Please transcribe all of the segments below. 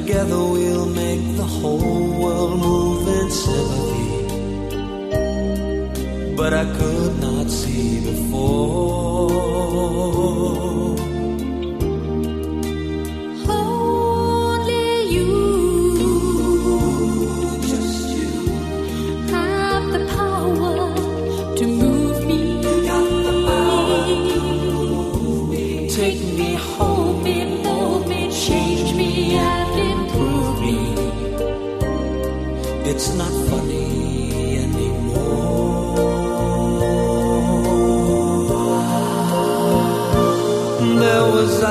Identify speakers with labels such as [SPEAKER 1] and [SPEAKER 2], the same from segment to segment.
[SPEAKER 1] together we'll make the whole world move in sympathy. But I could not see before.
[SPEAKER 2] Only you,
[SPEAKER 1] just you,
[SPEAKER 2] have the power to move me.
[SPEAKER 1] got the power to move me.
[SPEAKER 2] Take me home, mold me, change me, and improve me.
[SPEAKER 1] It's not funny anymore. There was I,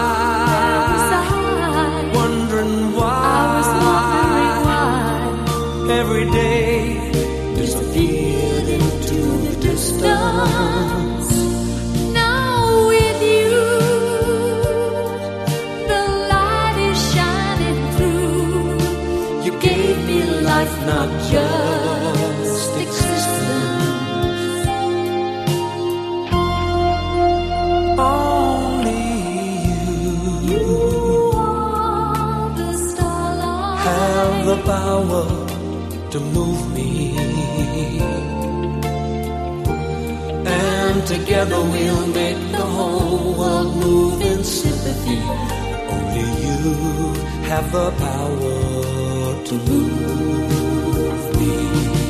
[SPEAKER 1] wondering why, every day disappeared into the distance.
[SPEAKER 2] Now with you, the light is shining through. You gave me life, not just existence.
[SPEAKER 1] Only
[SPEAKER 2] You are the starlight.
[SPEAKER 1] have the power to move me, and together we'll make the whole world move in sympathy. Only you have the power to move me.